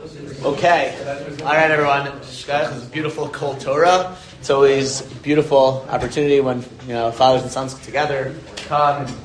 Okay. All right, everyone. Shkach is beautiful Kol Torah. It's always a beautiful opportunity when fathers and sons together come and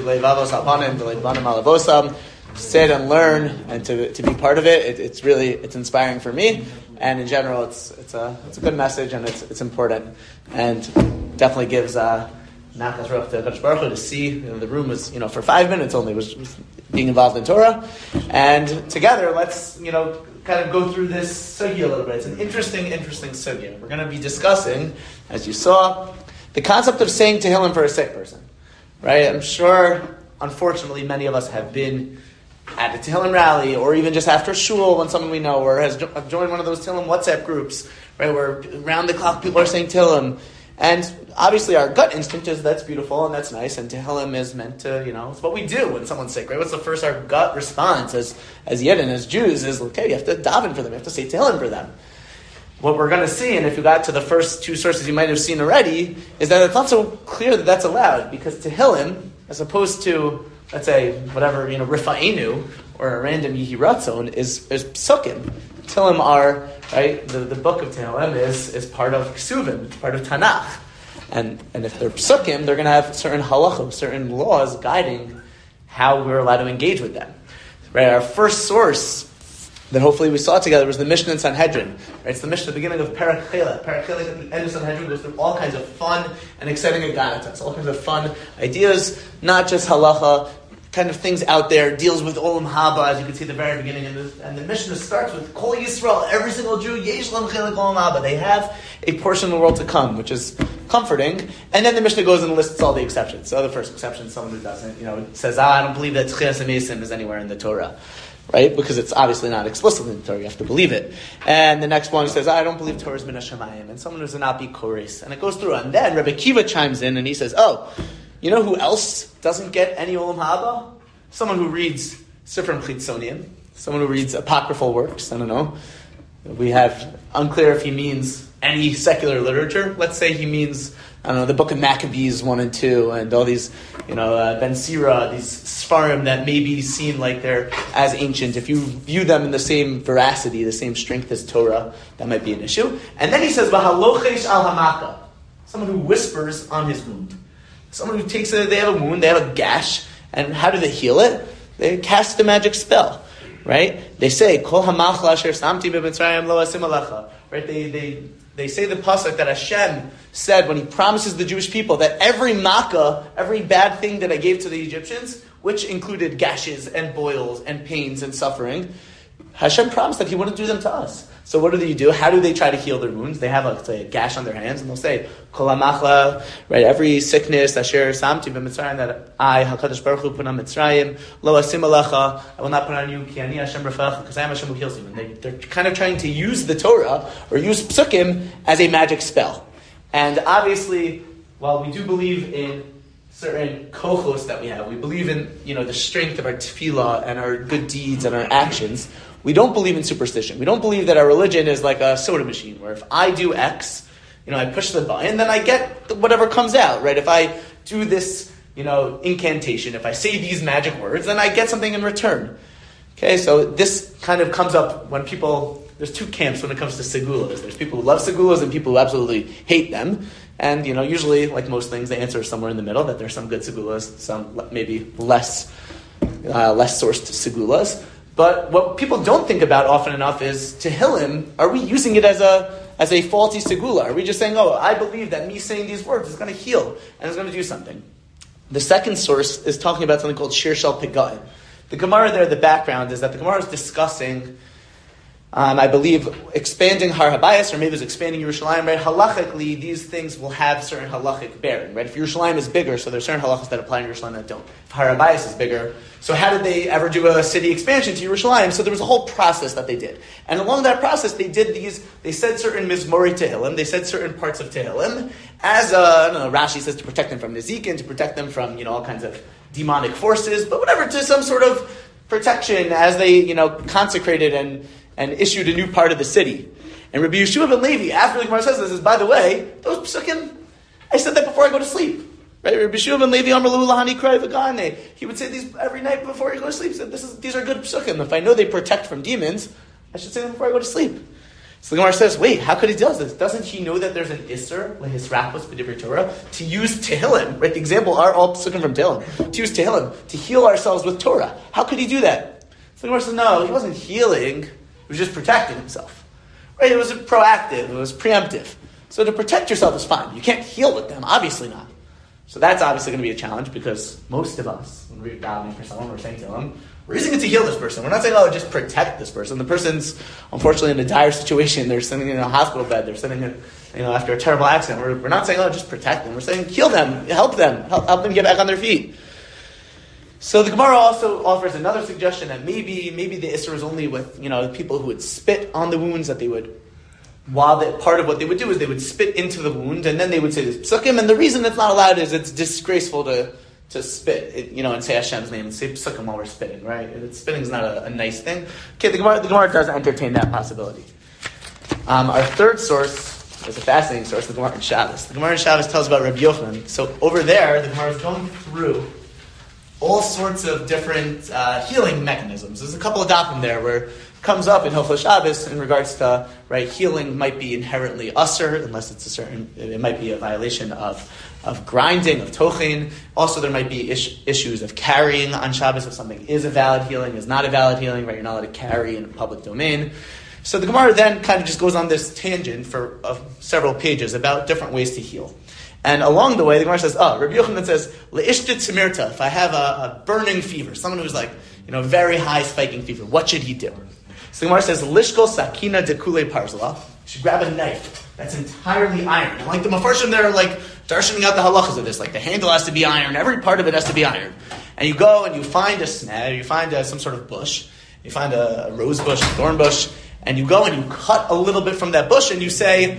sit and learn and to be part of it. It's inspiring for me, and in general, it's a good message and it's important, and definitely gives nachas ruach to Hakadosh Baruch Hu to see. The room was for 5 minutes only was being involved in Torah, and together let's kind of go through this sugya a little bit. It's an interesting sugya. We're going to be discussing, as you saw, the concept of saying Tehillim for a sick person. Right? I'm sure, unfortunately, many of us have been at a Tehillim rally, or even just after shul when someone we know, or has joined one of those Tehillim WhatsApp groups, right, where around the clock people are saying Tehillim. And obviously our gut instinct is that's beautiful and that's nice, and Tehillim is meant to, it's what we do when someone's sick, right? What's the first our gut response as Yidden, as Jews, is, okay, you have to daven for them, you have to say Tehillim for them. What we're going to see, and if you got to the first two sources you might have seen already, is that it's not so clear that that's allowed, because Tehillim, as opposed to, let's say, whatever, Rifa'enu, or a random Yihi Ratzon, is Psukim. Tehillim are, right, the book of Tehillim is part of Ksuvim, it's part of Tanakh. And if they're Psukim, they're going to have certain halachos, certain laws guiding how we're allowed to engage with them. Right, our first source that hopefully we saw together was the Mishnah in Sanhedrin. Right, it's the Mishnah at the beginning of Perek Chela. Perek Chela at the end of Sanhedrin goes through all kinds of fun and exciting aganatas, all kinds of fun ideas, not just halacha, kind of things out there, deals with Olam Haba, as you can see at the very beginning. And the Mishnah starts with Kol Yisrael, every single Jew, Yesh Lam Chelik Olam Haba. They have a portion of the world to come, which is comforting. And then the Mishnah goes and lists all the exceptions. So the first exception, someone who doesn't, says, I don't believe that Tchias HaMesim is anywhere in the Torah. Right? Because it's obviously not explicitly in the Torah, you have to believe it. And the next one says, I don't believe Torah is Min HaShamayim. And someone who's not be Kores. And it goes through. And then Rebbe Kiva chimes in and he says, you know who else doesn't get any Olam Haba? Someone who reads Sifrim Chitzonian, someone who reads apocryphal works. I don't know. We have unclear if he means any secular literature. Let's say he means, the book of Maccabees 1 and 2, and all these, Ben Sira, these Sfarim that may be seen like they're as ancient. If you view them in the same veracity, the same strength as Torah, that might be an issue. And then he says, V'halochesh al hamaka, someone who whispers on his wound. Someone who they have a wound, they have a gash, and how do they heal it? They cast a magic spell, right? They say, Kol hamachla asher samti b'mitzrayim lo asim alecha. Right? They say the pasuk that Hashem said when He promises the Jewish people that every makkah, every bad thing that I gave to the Egyptians, which included gashes and boils and pains and suffering, Hashem promised that He wouldn't do them to us. So what do? How do they try to heal their wounds? They have a gash on their hands, and they'll say, Kol hamachla, right, every sickness, asher samti b'mitzrayim, that I, HaKadosh Baruch Hu, put on Mitzrayim, lo asim alecha, I will not put on you, ki ani Hashem rafach, because I am Hashem who heals you. And they're kind of trying to use the Torah, or use psukim, as a magic spell. And obviously, while we do believe in certain kochos that we have, we believe in, the strength of our tefillah and our good deeds and our actions, we don't believe in superstition. We don't believe that our religion is like a soda machine, where if I do X, I push the button, then I get whatever comes out, right? If I do this, incantation, if I say these magic words, then I get something in return. Okay, so this kind of comes up when there's two camps when it comes to segulas. There's people who love segulas and people who absolutely hate them. And, usually, like most things, the answer is somewhere in the middle, that there's some good segulas, some maybe less sourced segulas. But what people don't think about often enough is Tehillim, are we using it as a faulty segula? Are we just saying, I believe that me saying these words is going to heal and it's going to do something? The second source is talking about something called Shir Shel Pega'im. The Gemara there, the background is that the Gemara is discussing, I believe, expanding Har Habayis, or maybe it's expanding Yerushalayim, right? Halachically, these things will have certain halachic bearing, right? If Yerushalayim is bigger, so there's certain halachas that apply in Yerushalayim that don't. If Har Habayis is bigger, so how did they ever do a city expansion to Yerushalayim? So there was a whole process that they did. And along that process, they said certain Mizmori Tehillim, they said certain parts of Tehillim, as, Rashi says to protect them from Nezikin, to protect them from, all kinds of demonic forces, but whatever, to some sort of protection as they, consecrated and issued a new part of the city. And Rabbi Yeshua ben Levi, after the Gemara says this, says, by the way, those psukim, I said that before I go to sleep. Right? Rabbi Yeshua ben Levi, Amar Lu Lahani Krai V'Gane. He would say these every night before he goes to sleep. He said, these are good psukim. If I know they protect from demons, I should say them before I go to sleep. So the Gemara says, wait, how could he do this? Doesn't he know that there's an Isser, like his Rapos B'divrei Torah, to use Tehillim, right? The example are all psukim from Tehillim. To use Tehillim, to heal ourselves with Torah. How could he do that? So the Gemara says, no, he wasn't healing, he was just protecting himself. Right? It was proactive, it was preemptive. So to protect yourself is fine. You can't heal with them, obviously not. So that's obviously going to be a challenge because most of us, when we're davening for someone, we're saying to them, we're using it to heal this person. We're not saying, oh, just protect this person. The person's, unfortunately, in a dire situation. They're sitting in a hospital bed. They're sitting in, after a terrible accident. We're not saying, oh, just protect them. We're saying, heal them, help them get back on their feet. So the Gemara also offers another suggestion that maybe the Isser is only with, people who would spit on the wounds, that they would, part of what they would do is they would spit into the wound, and then they would say this psukim, and the reason it's not allowed is it's disgraceful to spit, and say Hashem's name and say psukim while we're spitting, right? Spitting is not a nice thing. Okay, the Gemara does entertain that possibility. Our third source is a fascinating source, the Gemara in Shabbos. The Gemara in Shabbos tells about Rabbi Yochanan. So over there, the Gemara is going through all sorts of different healing mechanisms. There's a couple of dafim there where it comes up in Hilchos Shabbos in regards to, right, healing might be inherently usher, unless it might be a violation of grinding, of tochin. Also, there might be issues of carrying on Shabbos if something is a valid healing, is not a valid healing, right? You're not allowed to carry in a public domain. So the Gemara then kind of just goes on this tangent for several pages about different ways to heal. And along the way, the Gemara says, Rabbi Yochanan says, Le'ishtit tsimirta, if I have a burning fever, someone who's like, very high spiking fever, what should he do? So the Gemara says, Lishkol sakina dekule parzala, you should grab a knife that's entirely iron. And like the Mefarshim, they're like darshaning out the halachas of this, like the handle has to be iron, every part of it has to be iron. And you go and you find a snare, you find some sort of bush, you find a rose bush, a thorn bush, and you go and you cut a little bit from that bush and you say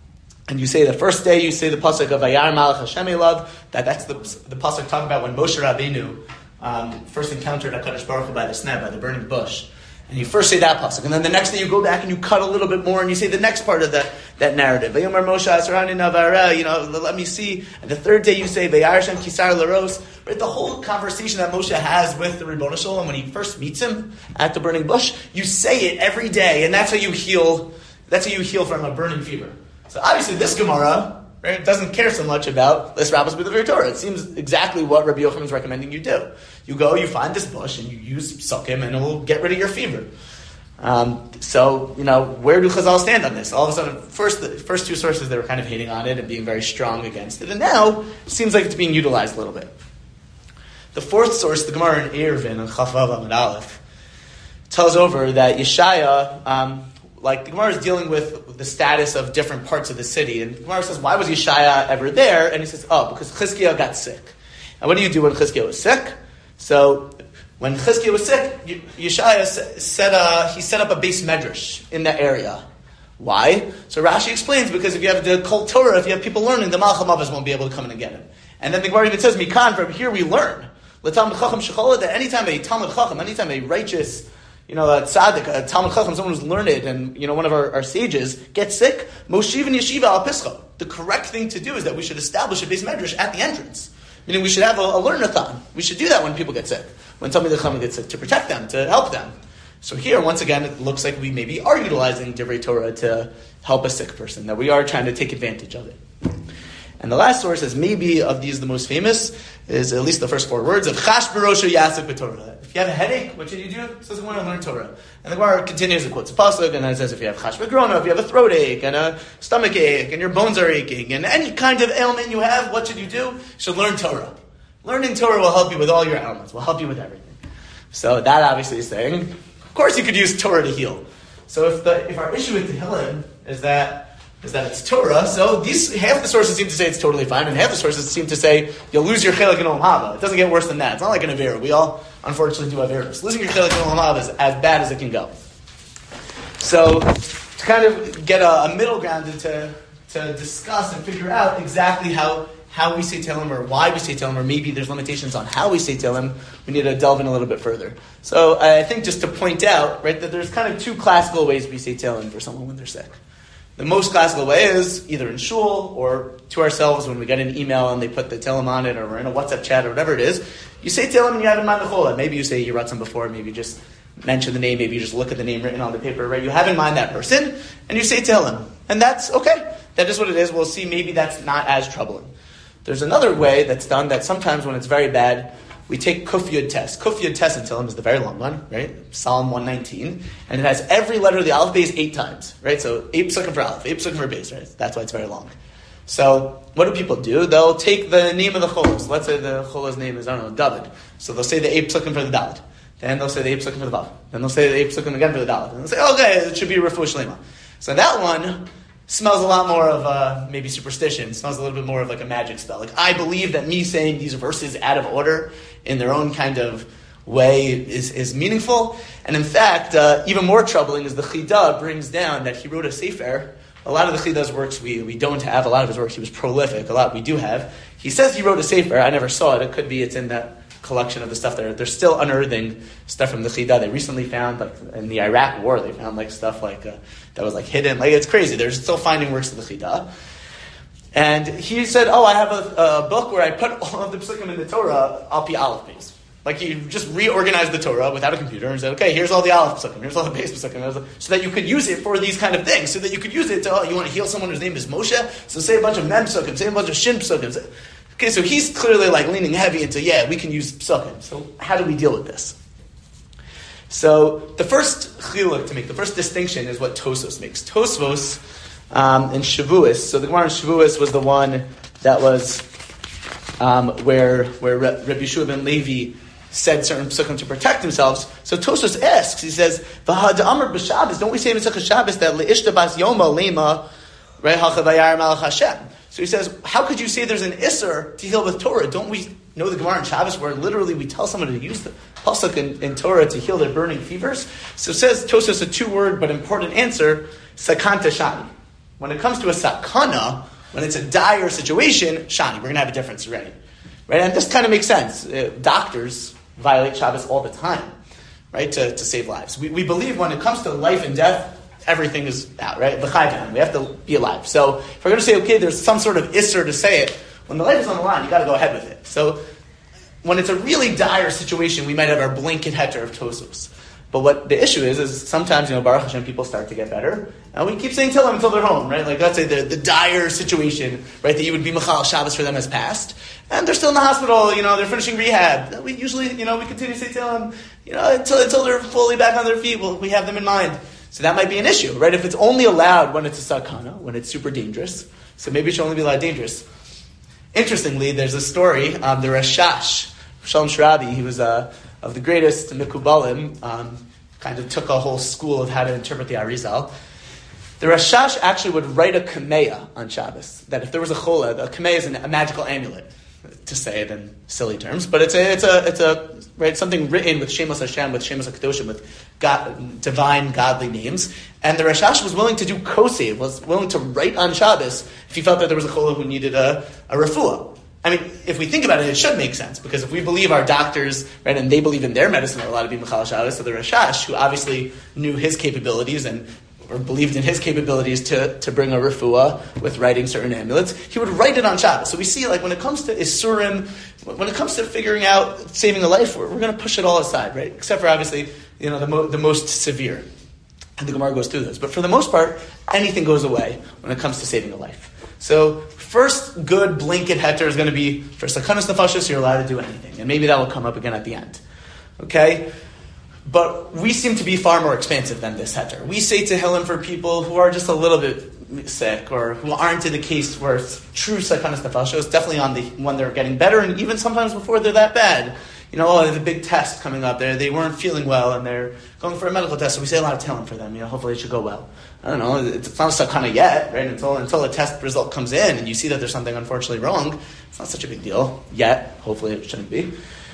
the first day, you say the pasuk of Vayar Malach Hashem Elav, that's the pasuk talking about when Moshe Rabbeinu first encountered HaKadosh Baruch Hu by the sneh, by the burning bush. And you first say that pasuk, and then the next day you go back and you cut a little bit more, and you say the next part of that narrative. Vayomer Moshe Asarani Navara, let me see. And the third day you say Vayar Hashem Kisar Laros. Right, the whole conversation that Moshe has with the Ribono Shalom when he first meets him at the burning bush, you say it every day, and that's how you heal. That's how you heal from a burning fever. So obviously this Gemara, right, doesn't care so much about this Rapos B'divrei Torah. It seems exactly what Rabbi Yochanan is recommending you do. You go, you find this bush, and you use psukim, and it will get rid of your fever. So, where do Chazal stand on this? All of a sudden, the first two sources, they were kind of hating on it and being very strong against it. And now, it seems like it's being utilized a little bit. The fourth source, the Gemara in Eruvin, on Chaf Vav Amud Aleph, tells over that Yeshaya, the Gemara is dealing with the status of different parts of the city. And the Gemara says, why was Yeshaya ever there? And he says, because Chizkiah got sick. And what do you do when Chizkiah was sick? So, when Chizkiah was sick, Yeshaya set up a base medrash in that area. Why? So Rashi explains, because if you have the Kol Torah, if you have people learning, the Malcham Avos won't be able to come in and get him. And then the Gemara even says, Mikan, from here we learn, that anytime a Talmud Chacham, anytime a righteous, a tzaddik, a Talmud Chacham, someone who's learned and, one of our sages gets sick, Moshiv and Yeshiva al Pischa. The correct thing to do is that we should establish a base medrash at the entrance. Meaning we should have a learn-a-thon. We should do that when people get sick. When Talmidei Chacham gets sick, to protect them, to help them. So here, once again, it looks like we maybe are utilizing Divrei Torah to help a sick person, that we are trying to take advantage of it. And the last source is maybe of these the most famous, is at least the first four words of Chash Barosha Yasek B'Torah. If you have a headache, what should you do? It says, I want to learn Torah. And the Gemara continues, it quotes a pasuk, and then it says, if you have Chash B'Grona, if you have a throat ache, and a stomach ache, and your bones are aching, and any kind of ailment you have, what should you do? You should learn Torah. Learning Torah will help you with all your ailments, will help you with everything. So that obviously is saying, of course you could use Torah to heal. So if our issue with Tehillim is that it's Torah, so half the sources seem to say it's totally fine, and half the sources seem to say you'll lose your chelik in Olam Haba. It doesn't get worse than that. It's not like an Avera. We all, unfortunately, do Averas. Losing your chelik in Olam Haba is as bad as it can go. So to kind of get a middle ground and to discuss and figure out exactly how we say Tehillim, or why we say Tehillim, or maybe there's limitations on how we say Tehillim, we need to delve in a little bit further. So I think just to point out, right, that there's kind of two classical ways we say Tehillim for someone when they're sick. The most classical way is either in shul or to ourselves when we get an email and they put the Tehillim on it, or we're in a WhatsApp chat or whatever it is. You say Tehillim and you have in mind the Chola. Maybe you say Yiratzim before, maybe just mention the name, maybe you just look at the name written on the paper, right? You have in mind that person, and you say Tehillim. And that's okay. That is what it is. We'll see, maybe that's not as troubling. There's another way that's done that sometimes when it's very bad, we take Kuf Yud Tes. Kuf Yud Tes in Tehillim is the very long one, right? Psalm 119. And it has every letter of the Aleph Beis 8 times, right? So 8 psukim for Aleph, 8 psukim for Beis, right? That's why it's very long. So what do people do? They'll take the name of the cholos. Let's say the cholos name is, I don't know, David. So they'll say the 8 psukim for the Dalet. Then they'll say the 8 psukim for the Vav. Then they'll say the 8 psukim again for the Dalet. And they'll say, okay, it should be Refuah Shlema. So that one smells a lot more of maybe superstition. It smells a little bit more of like a magic spell. Like, I believe that me saying these verses out of order in their own kind of way is meaningful. And in fact, even more troubling is the Chidah brings down that he wrote a sefer. A lot of the Chidah's works we don't have. A lot of his works, he was prolific. A lot we do have. He says he wrote a sefer. I never saw it. It could be it's in that collection of the stuff there. They're still unearthing stuff from the Chidah. They recently found, like in the Iraq War, they found like stuff like that was like hidden. Like, it's crazy. They're still finding works of the Chidah. And he said, I have a book where I put all of the psukim in the Torah al pi Aleph Beis. Like, you just reorganized the Torah without a computer and said, okay, here's all the Aleph psukim, here's all the Beis psukim, so that you could use it for these kind of things, so that you could use it to, you want to heal someone whose name is Moshe, so say a bunch of Mem psukim, say a bunch of Shin psukim. Okay, so he's clearly like leaning heavy into, we can use psukim. So how do we deal with this? So the first chiluk to make, the first distinction is what Tosfos makes. Tosfos in Shavuos, so the Gemara in Shavuos was the one that was where Rabbi Yeshua ben Levi said certain psukim to protect themselves. So Tosfos asks, he says, "V'had amar b'Shabbos, don't we say in Masechah Shabbos that le'ishta bas yoma lema re'hacha vayar malach Hashem?" So he says, how could you say there's an isser to heal with Torah? Don't we know the Gemara in Shabbos where literally we tell someone to use the pasuk in Torah to heal their burning fevers? So it says Tosfos a 2-word but important answer, sakanta shani. When it comes to a sakana, when it's a dire situation, shani, we're going to have a difference already. Right? And this kind of makes sense. Doctors violate Shabbos all the time, right, to save lives. We believe when it comes to life and death, everything is out, right? We have to be alive. So if we're going to say, okay, there's some sort of isser to say it, when the life is on the line, you got to go ahead with it. So when it's a really dire situation, we might have our blanket heter of Tosfos. But what the issue is sometimes, Baruch Hashem, people start to get better, and we keep saying tell them until they're home, right? Like, let's say the dire situation, right, that you would be Machal Shabbos for them has passed, and they're still in the hospital, they're finishing rehab. We usually, we continue to say tell them, until they're fully back on their feet, we have them in mind. So that might be an issue, right? If it's only allowed when it's a sakana, when it's super dangerous, so maybe it should only be allowed dangerous. Interestingly, there's a story, the Rashash, Shalom Sharabi, he was of the greatest Mikubalim, kind of took a whole school of how to interpret the Arizal. The Rashash actually would write a kameya on Shabbos, that if there was a chola, a kameya is a magical amulet, to say it in silly terms, but it's a right, something written with Shemos Hashem, with Shemos HaKadoshim, with God, divine, godly names. And the Rashash was willing to do kosev, was willing to write on Shabbos if he felt that there was a chola who needed a refuah. I mean, if we think about it, it should make sense, because if we believe our doctors, right, and they believe in their medicine, are allowed to be Mechal Shabbos, so the Rashash, who obviously knew his capabilities or believed in his capabilities to bring a refuah with writing certain amulets, he would write it on Shabbos. So we see, like, when it comes to Isurim, when it comes to figuring out saving a life, we're going to push it all aside, right? Except for, obviously, the most severe. And the Gemara goes through those. But for the most part, anything goes away when it comes to saving a life. So first good blanket heter is going to be, for Sakanas Nefashos, you're allowed to do anything. And maybe that will come up again at the end. Okay? But we seem to be far more expansive than this heter. We say Tehillim for people who are just a little bit sick, or who aren't in the case where it's true Sakanas Nefashos, definitely on the when they're getting better, and even sometimes before they're that bad. There's a big test coming up there. They weren't feeling well, and they're going for a medical test, so we say a lot of Tehillim for them. Hopefully it should go well. I don't know, it's not a sakana yet, right? Until a test result comes in, and you see that there's something unfortunately wrong, it's not such a big deal yet. Hopefully it shouldn't be.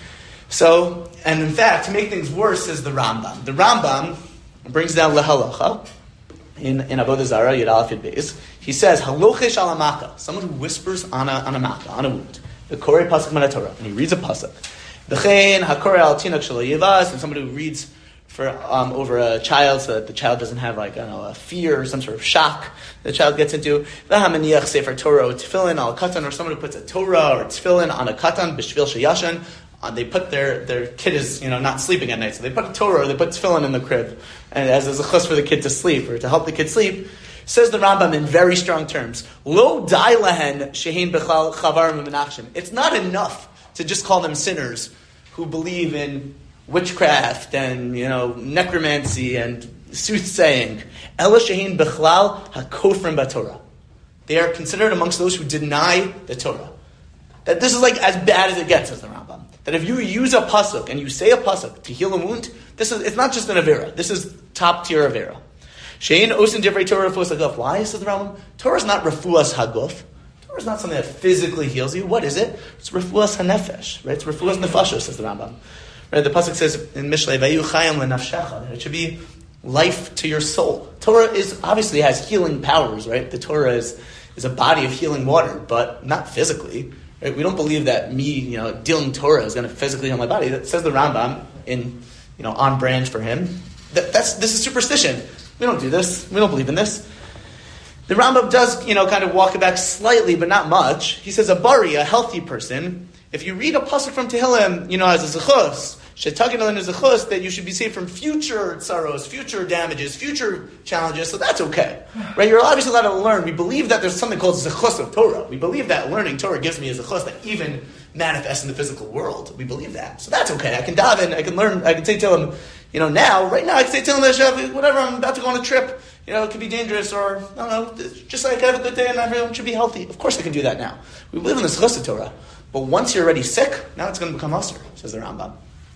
So, and in fact, to make things worse is the Rambam. The Rambam brings down lehalacha in Avodah Zarah, Yud Aleph Yud Beis. He says, halochesh al amaka, someone who whispers on a maka, on a wound. The Korei pasuk min Torah, and he reads a pasuk. V'chein hakorei al tinok shelo yivas, and somebody who reads for over a child, so that the child doesn't have a fear or some sort of shock the child gets into. V'hamaniach sefer Torah or tefillin al katan, or someone who puts a Torah or tefillin on a katan b'shvil sheyashan, they put their kid is not sleeping at night, so they put a Torah or they put tefillin in the crib, and as a chus for the kid to sleep or to help the kid sleep. Says the Rambam in very strong terms, Lo dai lahen shehin bechal chavarim v'menachshim. It's not enough to just call them sinners who believe in witchcraft and necromancy and soothsaying. Ela shehin bechlal hakofrim b'Torah. They are considered amongst those who deny the Torah. That this is like as bad as it gets, says the Rambam. That if you use a pasuk and you say a pasuk to heal a wound, it's not just an avera. This is top tier avera. Shein osin divrei Torah refuas haguf. Why, says the Rambam? Torah is not refuas haguf. Torah is not something that physically heals you. What is it? It's refuas hanefesh. Right? It's refuas nefashos, says the Rambam. Right? The pasuk says in Mishlei, Vayu chayim lenafshecha. It should be life to your soul. Torah obviously has healing powers. Right? The Torah is a body of healing water, but not physically. Right? We don't believe that me, dealing Torah is going to physically heal my body. That says the Rambam in, on brand for him. This is superstition. We don't do this. We don't believe in this. The Rambam does, kind of walk it back slightly, but not much. He says a bari, a healthy person, if you read a pasuk from Tehillim, as a zechus, shetagin is a zechus, that you should be saved from future tsaros, future damages, future challenges, so that's okay. Right? You're obviously allowed to learn. We believe that there's something called zechus of Torah. We believe that learning Torah gives me a zechus that even manifests in the physical world. We believe that. So that's okay. I can daven, I can learn, I can say Tehillim, right now I can say Tehillim, whatever, I'm about to go on a trip, it could be dangerous, or, I don't know, just so I can have a good day and everyone should be healthy. Of course I can do that now. We believe in the zechus of Torah. But once you're already sick, now it's going to become usher, says the Rambam.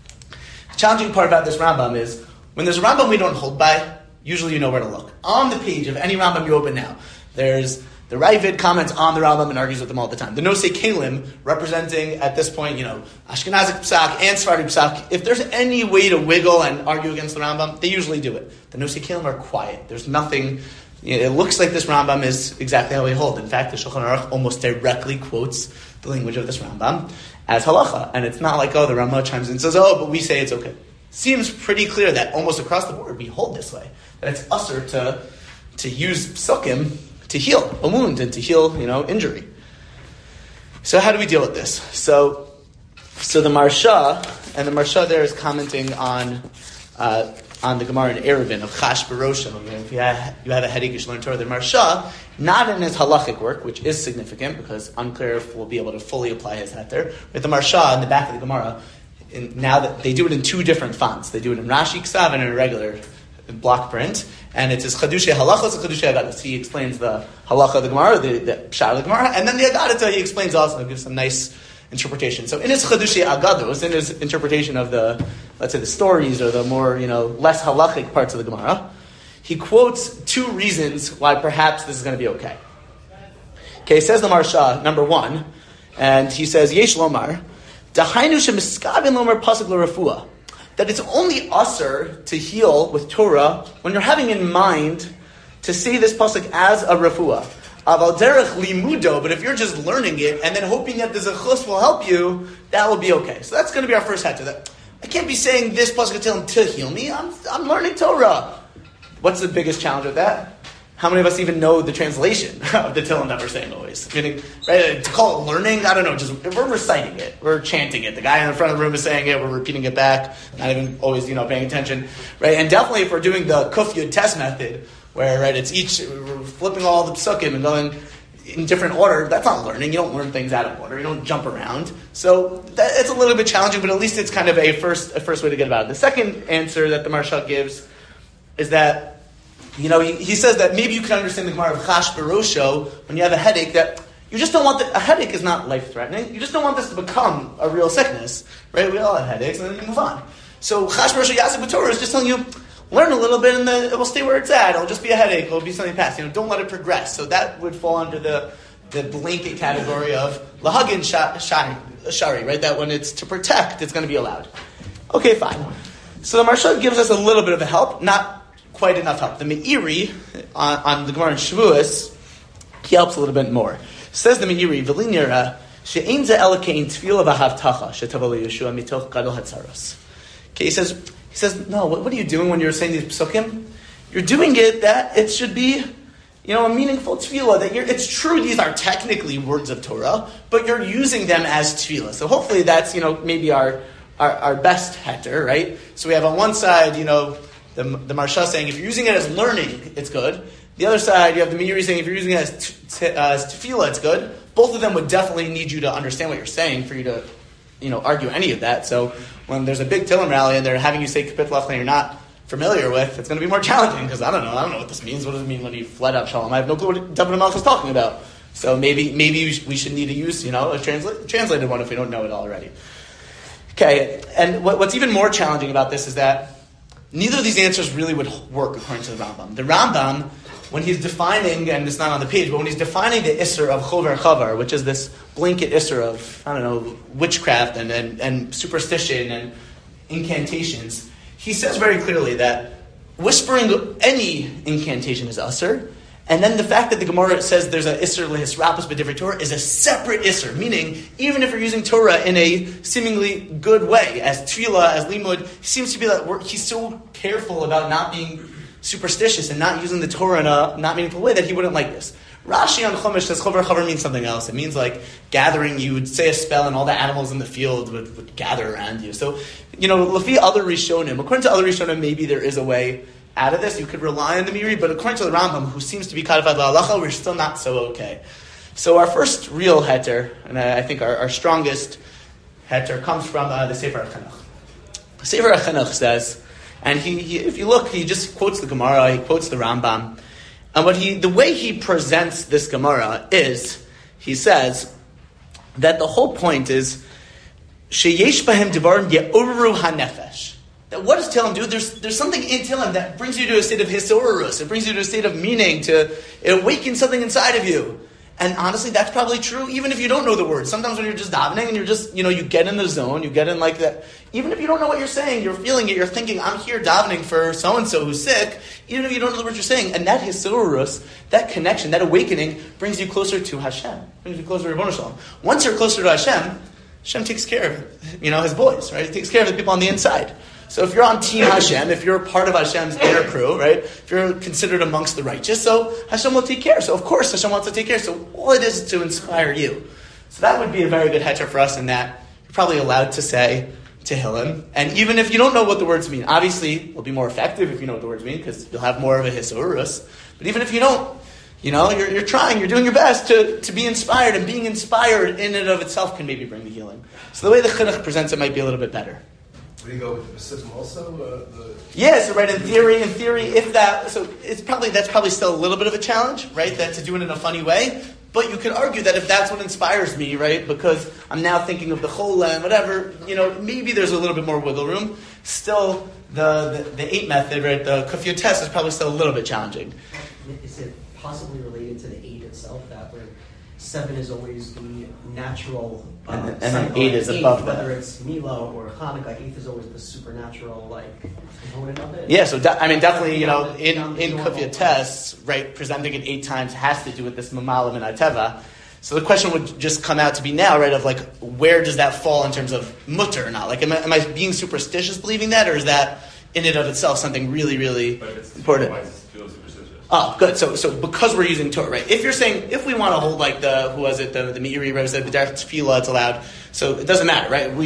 The challenging part about this Rambam is, when there's a Rambam we don't hold by, usually you know where to look. On the page of any Rambam you open now, there's the Ravid comments on the Rambam and argues with them all the time. The Nosei Kelim, representing at this point, Ashkenazic Psak and Sephardic Psak, if there's any way to wiggle and argue against the Rambam, they usually do it. The Nosei Kelim are quiet. There's nothing. It looks like this Rambam is exactly how we hold. In fact, the Shulchan Aruch almost directly quotes the language of this Rambam as halacha. And it's not like, the Rambam chimes in and says, but we say it's okay. Seems pretty clear that almost across the board we hold this way. That it's usher to use psukim to heal a wound and to heal, injury. So how do we deal with this? So the Marsha, and the Marsha there is commenting on the Gemara in Eruvin of Chash Barosha. If you have a headache, you should learn Torah. The Marsha, not in his halachic work, which is significant because unclear if we'll be able to fully apply his heter. But the Marsha in the back of the Gemara, now that they do it in two different fonts, they do it in Rashi Ksav and in a regular block print, and it's his Chadushay Halachos and Chadushay Agadas. He explains the halacha of the Gemara, the pshat of the Gemara, and then the Agadata he explains also, gives some nice interpretation. So in his Chadushay Agados, in his interpretation of the, let's say, the stories or the more, less halachic parts of the Gemara, he quotes two reasons why perhaps this is going to be okay. Okay, says the Marsha, number one, and he says, Yesh Lomar, Dahainu shemiskavin lomar pasuk l'rafua, that it's only usher to heal with Torah when you're having in mind to say this pasuk as a refuah. Aval derech limudo, but if you're just learning it and then hoping that the zechus will help you, that will be okay. So that's going to be our first heter. That I can't be saying this pasuk to heal me. I'm learning Torah. What's the biggest challenge with that? How many of us even know the translation of the Tehillim that we're saying always? Meaning, right, to call it learning, I don't know, just we're reciting it, we're chanting it. The guy in the front of the room is saying it, we're repeating it back, not even always, paying attention, right? And definitely if we're doing the Kuf Yud Tes method, where, right, we're flipping all the psukim and going in different order, that's not learning. You don't learn things out of order. You don't jump around. So it's a little bit challenging, but at least it's kind of a first way to get about it. The second answer that the Marsha gives is that, he says that maybe you can understand the Gemara of Chash Barosho when you have a headache, that you just don't want a headache is not life-threatening. You just don't want this to become a real sickness, right? We all have headaches, and then you move on. So Chash Barosho Yasik B'Torah is just telling you, learn a little bit, and then it will stay where it's at. It'll just be a headache. It'll be something past. Don't let it progress. So that would fall under the blanket category of Lahagin Shari, right? That when it's to protect, it's going to be allowed. Okay, fine. So the Marsha gives us a little bit of a help, not quite enough help. The Meiri on the Gemara in Shavuos, he helps a little bit more. Says the Meiri, "V'linira she'ein ze elkein tefila v'havtacha shetavo Yeshua mitoch gadol hatzaros." Okay, he says, no. What are you doing when you're saying these psukim? You're doing it that it should be a meaningful tefillah, that it's true these are technically words of Torah, but you're using them as tefillah. So hopefully that's, maybe our best heter, right? So we have on one side, the Marsha saying if you're using it as learning, it's good. The other side, you have the Meiri saying if you're using it as tefillah, it's good. Both of them would definitely need you to understand what you're saying for you to, argue any of that. So when there's a big Tillim rally and they're having you say Kapit Lach and you're not familiar with, it's going to be more challenging because I don't know what this means. What does it mean when he fled Avshalom? I have no clue what David HaMelech is talking about. So maybe we should need to use, a translated one if we don't know it already. Okay, and what's even more challenging about this is that neither of these answers really would work according to the Rambam. The Rambam, when he's defining, and it's not on the page, but when he's defining the Isser of Chover Chavar, which is this blanket Isser of, witchcraft and superstition and incantations, he says very clearly that whispering any incantation is Isser, and then the fact that the Gemara says there's an Isser lehisrapus b'divrei Torah is a separate Isser, meaning even if you're using Torah in a seemingly good way, as tefillah, as limud, he seems to be he's so careful about not being superstitious and not using the Torah in a not meaningful way that he wouldn't like this. Rashi on Chumash says Chover Chavar means something else. It means like gathering, you would say a spell and all the animals in the field would gather around you. So, Lefi other Rishonim, according to other Rishonim, maybe there is a way out of this. You could rely on the Meiri, but according to the Rambam, who seems to be Kadavad La'alacha, we're still not so okay. So our first real heter, and I think our strongest heter, comes from the Sefer HaChinuch. The Sefer HaChinuch says, and he if you look, he just quotes the Gemara, he quotes the Rambam, and the way he presents this Gemara is, he says that the whole point is sheyesh bahem devarim ye'oru hanefesh. That what does Tehillim do? There's something in Tehillim that brings you to a state of hisorus. It brings you to a state of meaning. It awakens something inside of you. And honestly, that's probably true even if you don't know the words. Sometimes when you're just davening and you're just, you get in the zone, you get in like that. Even if you don't know what you're saying, you're feeling it, you're thinking, I'm here davening for so-and-so who's sick, even if you don't know the words you're saying. And that hisorus, that connection, that awakening brings you closer to Hashem, brings you closer to Rebbeinu Shalom. Once you're closer to Hashem takes care of, his boys, right? He takes care of the people on the inside. So if you're on Team Hashem, if you're part of Hashem's inner crew, right? If you're considered amongst the righteous, so Hashem will take care. So of course Hashem wants to take care. So all it is to inspire you. So that would be a very good heter for us in that you're probably allowed to say Tehillim. And even if you don't know what the words mean, obviously it'll be more effective if you know what the words mean because you'll have more of a hisorus. But even if you don't, you're trying, you're doing your best to be inspired, and being inspired in and of itself can maybe bring the healing. So the way the Chinuch presents it might be a little bit better. Would you go with the B'Sifim also? Yeah, so right, in theory, if that, so that's probably still a little bit of a challenge, right? That to do it in a funny way. But you could argue that if that's what inspires me, right, because I'm now thinking of the Chola and whatever, maybe there's a little bit more wiggle room. Still, the 8 method, right, the Kufiyot test is probably still a little bit challenging. Is it possibly related to the 8 itself, that where 7 is always the natural and then 8 is above that. Whether it's Mila or Hanukkah, 8 is always the supernatural component of it. Yeah, so definitely, in Kufiyot tests, right, presenting it 8 times has to do with this Mamalim and Ateva. So the question would just come out to be now, right, of where does that fall in terms of mutter or not? Am I being superstitious believing that, or is that in and of itself something really, really important? Oh, good. So because we're using Torah, right? If you're saying, if we want to hold the Meiri, right, said B'derech Tefillah, it's allowed. So it doesn't matter, right?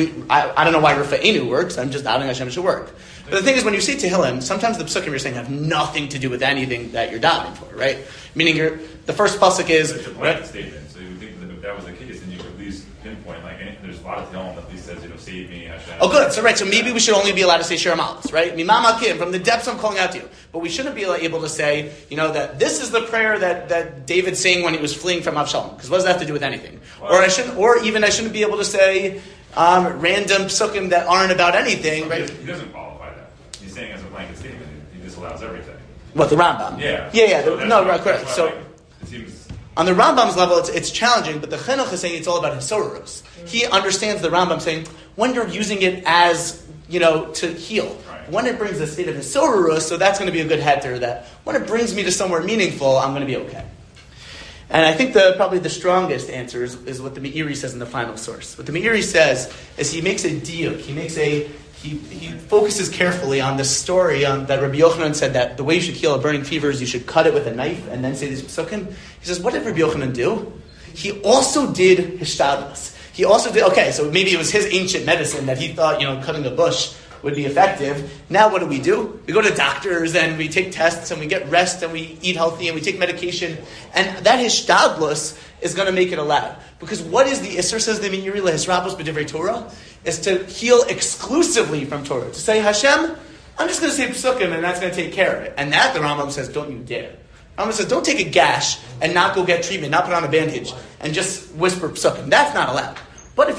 I don't know why Rafa'inu works. I'm just doubting Hashem should work. But the thing is, when you say Tehillim, sometimes the psukim you're saying have nothing to do with anything that you're davening for, right? Meaning the first pasuk is... It's a blanket statement. So you think that if that was the case, then you could at least pinpoint, there's a lot of Tehillim that at least says, save me, Hashem. Oh, good. So maybe we should only be allowed to say Shir Malos, right? Mimam Hakim, from the depths I'm calling out to you. But we shouldn't be able to say, that this is the prayer that David's saying when he was fleeing from Avshalom. Because what does that have to do with anything? Wow. I shouldn't be able to say random psukim that aren't about anything, right? He doesn't qualify that. He's saying as a blanket statement, he disallows everything. What, the Rambam? Yeah. Yeah. No, right, correct. So it seems... On the Rambam's level, it's challenging, but the Chinuch is saying it's all about hisorus. He understands the Rambam saying, when you're using it as, to heal, right. When it brings a state of hisorus, so that's going to be a good heter, that when it brings me to somewhere meaningful, I'm going to be okay. And I think probably the strongest answer is what the Meiri says in the final source. What the Meiri says is he makes a diuk, he makes a he focuses carefully on this story that Rabbi Yochanan said that the way you should heal a burning fever is you should cut it with a knife and then say these psukim. He says, what did Rabbi Yochanan do? He also did hishtadlus. He also did, okay, so maybe it was his ancient medicine that he thought, cutting a bush would be effective. Now what do? We go to doctors and we take tests and we get rest and we eat healthy and we take medication. And that hishtadlus is going to make it allowed. Because what is the Isser, says the Meiri Lehisrapos B'divrei Torah, is to heal exclusively from Torah. To say, Hashem, I'm just going to say psukim and that's going to take care of it. And that, the Rambam says, don't you dare. Rambam says, don't take a gash and not go get treatment, not put on a bandage, and just whisper psukim. That's not allowed. But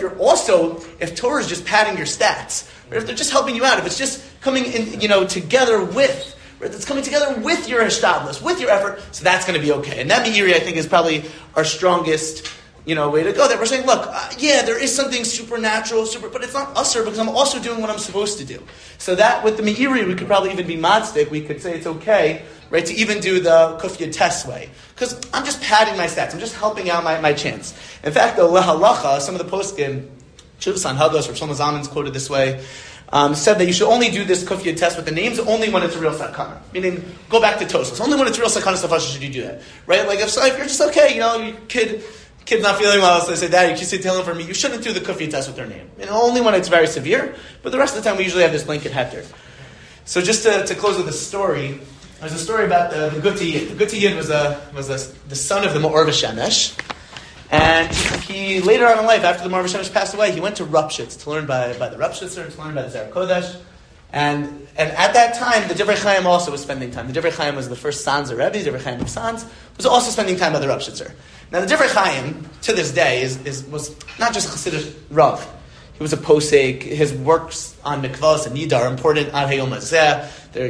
if Torah is just padding your stats, or if they're just helping you out, if it's just coming in, together with, it's coming together with your hishtadlus, with your effort, so that's going to be okay. And that Meiri, I think, is probably our strongest, way to go. That we're saying, look, there is something supernatural, but it's not usher because I'm also doing what I'm supposed to do. So that with the Meiri, we could probably even be matzdik. We could say it's okay, right, to even do the kufya test way. Because I'm just padding my stats. I'm just helping out my chance. In fact, the lehalacha, some of the poskim, Shuvas Hagos or Shlomo Zalman's quoted this way, said that you should only do this kufya test with the names only when it's a real sakana. Meaning, go back to Tosfos. Only when it's real sakana safasha should you do that. Right? Like if you're just okay, your kid's not feeling well, so they say, Dad, you can say tell him for me, you shouldn't do the kufya test with their name. Only when it's very severe, but the rest of the time we usually have this blanket heter. So just to close with a story, there's a story about the Guti Yid. The Guti Yid was the son of the Me'or V'Shemesh. And he, later on in life, after the Me'or V'Shemesh passed away, he went to Rupshitz to learn by the Rupshitzer, to learn by the Zera Kodesh. And at that time, the Divrei Chaim also was spending time. The Divrei Chaim was the first Sanzer Rebbe, Divrei Chaim of Sanz, was also spending time by the Rupshitzer. Now, the Divrei Chaim, to this day, was not just a Chassidish Rav. He was a posek. His works on mikvahs and nidar are important. Ad Hayom Hazeh.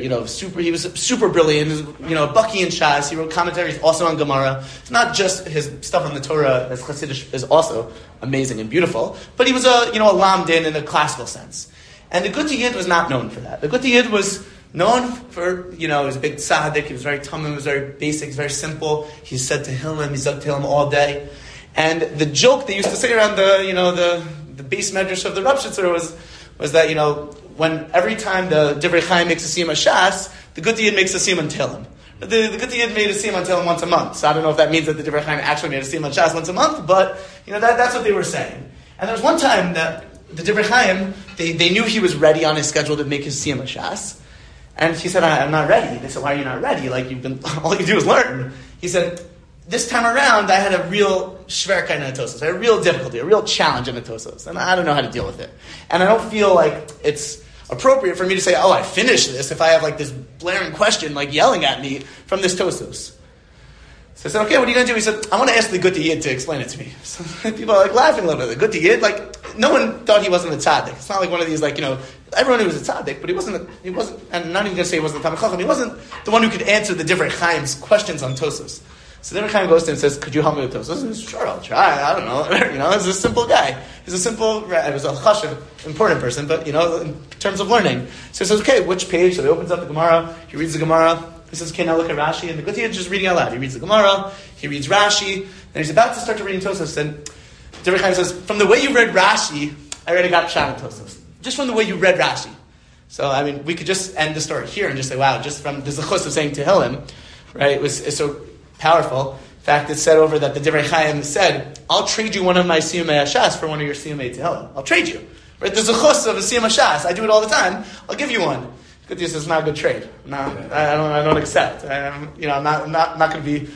He was super brilliant. Baki and Shas. He wrote commentaries also on Gemara. It's not just his stuff on the Torah, as Chassidish is also amazing and beautiful. But he was a lamdin in a classical sense. And the Guti Yid was not known for that. The Guti Yid was known for, he was a big tzaddik. He was very tamim. He was very basic. He was very simple. He said Tehillim. He zog Tehillim all day. And the joke they used to say around the base medrash of the Rupshitzer was that, when every time the Divrei Chaim makes a siyum Shas, the Guti Yid makes a siyum Tehillim. The Guti Yid made a siyum Tehillim once a month. So I don't know if that means that the Divrei Chaim actually made a siyum Shas once a month, but, that's what they were saying. And there was one time that the Divrei Chaim, they knew he was ready on his schedule to make his siyum Shas. And he said, I'm not ready. They said, why are you not ready? All you do is learn. He said, this time around, I had a real shverka in a tosos. I had a real difficulty, a real challenge in a tosos. And I don't know how to deal with it. And I don't feel like it's appropriate for me to say, I finished this, if I have this blaring question, yelling at me from this tosos. So I said, okay, what are you going to do? He said, I want to ask the Guti Yid to explain it to me. So people are laughing a little bit. The Guti Yid, no one thought he wasn't a tzaddik. It's not like one of these, everyone knew he was a tzaddik, but he wasn't, and I'm not even going to say he wasn't a Talmid Chacham, he wasn't the one who could answer the Divrei Chaim's questions on tosos. So the Divrei Chaim goes to him and says, could you help me with tosos? He says, sure, I'll try. I don't know. He's a simple guy. He was a chashiv, important person, but, in terms of learning. So he says, okay, which page? So he opens up the Gemara, he reads the Gemara, he says, okay, now look at Rashi, and the Guti Yid is just reading out loud. He reads the Gemara, he reads Rashi, and he's about to start to read Tosos, and Divrei Chaim says, from the way you read Rashi, I already got Pshat in Tosos. Just from the way you read Rashi. So, we could just end the story here and just say, wow, just from the zechus of saying Tehillim, right, it's so powerful. In fact, it's said over that the Divrei Chaim said, I'll trade you one of my siyumei Hashas for one of your siyumei Tehillim. I'll trade you. Right? There's a chus of a siyum Hashas. I do it all the time. I'll give you one. Good news, it's not a good trade. No, I don't accept. I'm not going to be,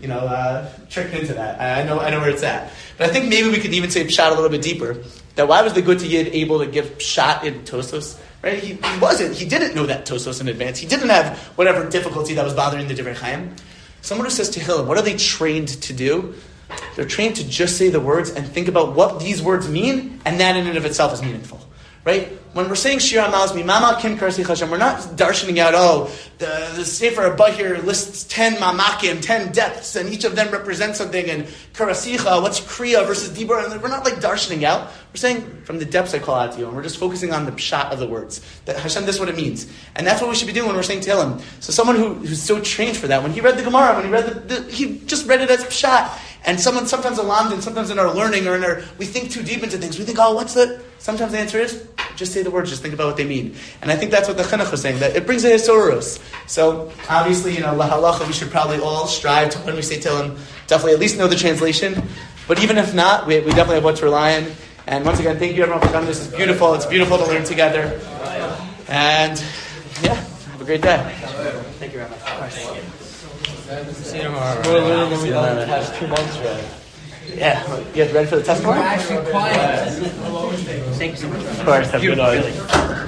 tricked into that. I know where it's at. But I think maybe we could even say Pshat a little bit deeper. That why was the Guti Yid able to give Pshat in Tosos? Right? He didn't know that Tosos in advance. He didn't have whatever difficulty that was bothering the Divrei Chaim. Someone who says Tehillim, what are they trained to do? They're trained to just say the words and think about what these words mean, and that in and of itself is meaningful. Right? When we're saying Shir HaMalos Mimama Kim Karsi Hashem, we're not darshaning out, the Sefer Abahir lists 10 mamakim, 10 depths, and each of them represents something, and Karasicha, what's Kriya versus Dibur, and we're not darshaning out. We're saying, from the depths I call out to you, and we're just focusing on the pshat of the words. That Hashem, this is what it means. And that's what we should be doing when we're saying Tehillim. So someone who's so trained for that, when he read the Gemara, when he read he just read it as pshat. And sometimes alarmed, and sometimes in our learning, we think too deep into things. We think, what's the Sometimes the answer is, just say the words, just think about what they mean. And I think that's what the Chinuch was saying, that it brings a Hisorus. So, obviously, lahalacha, we should probably all strive to, when we say Tehillim, definitely at least know the translation. But even if not, we definitely have what to rely on. And once again, thank you everyone for coming. This is beautiful. It's beautiful to learn together. And, yeah, have a great day. Thank you very much. See you tomorrow. More learning than we've done in the past 2 months, right? Yeah, you guys ready for the test tomorrow? Actually quiet. Thank you so much. Of course, have a good one.